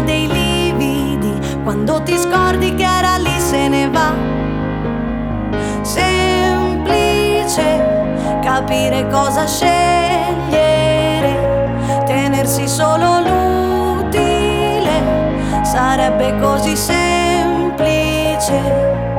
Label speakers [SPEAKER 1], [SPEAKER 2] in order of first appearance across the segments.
[SPEAKER 1] dei lividi quando ti scordi che era lì, se ne va. Semplice capire cosa scegliere, tenersi solo l'utile sarebbe così semplice.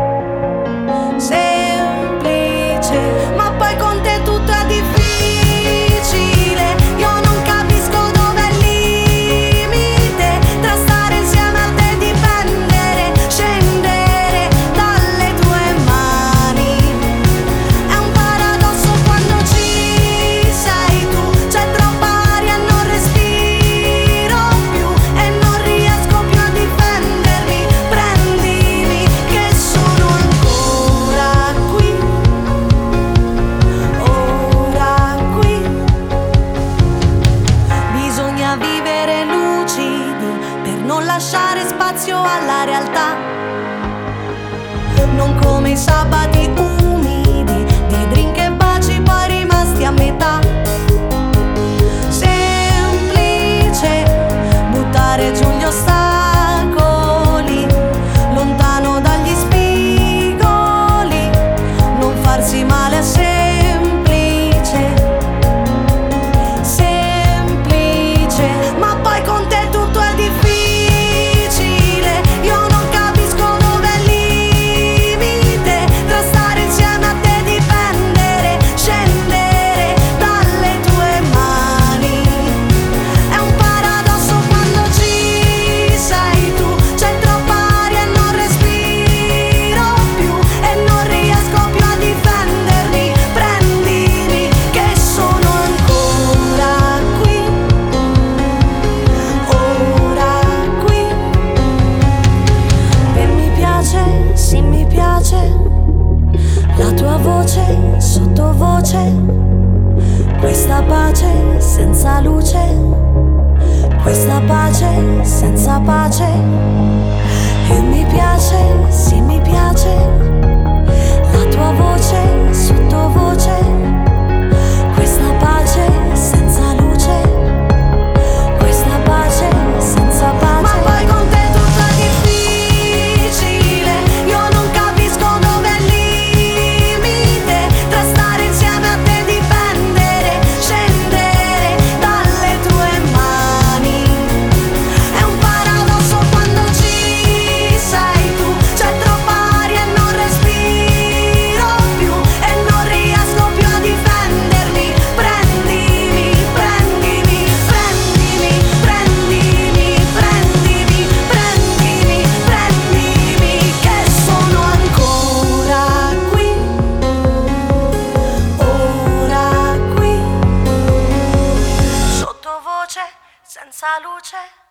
[SPEAKER 1] Semplice, ma poi con te tutto è difficile. Io non capisco dove è il limite tra stare insieme a te, dipendere, scendere dalle tue mani. È un paradosso quando ci sei tu, c'è troppa aria e non respiro più e non riesco più a difendermi. Prendimi che sono ancora qui, ora qui. Bisogna vivere lucidi per non lasciare spazio alla realtà, non come i sabati umidi di drink e baci poi rimasti a metà. Semplice buttare giù gli ostacoli, lontano dagli spigoli, non farsi male, è semplice. Semplice, ma poi con te tutto è difficile. Io non capisco dove è il limite tra stare insieme a te, dipendere, scendere dalle tue mani. È un paradosso quando ci sei tu, c'è troppa aria e non respiro più e non riesco più a difendermi. Prendimi che sono ancora qui, ora qui. E mi piace, sì mi piace, la tua voce sottovoce, questa pace senza luce, questa pace senza pace. E mi piace, sì mi piace, la tua voce sottovoce, questa pace senza luce, questa pace senza pace. Ma poi con te tutto è difficile. Io non capisco dove è il limite tra stare insieme a te, dipendere, scendere dalle tue mani. È un paradosso quando ci sei tu, c'è troppa aria e non respiro più e non riesco più a difendermi. Prendimi, prendimi, prendimi, prendimi, prendimi, prendimi, prendimi che sono ancora qui, ora qui. Sottovoce, senza luce,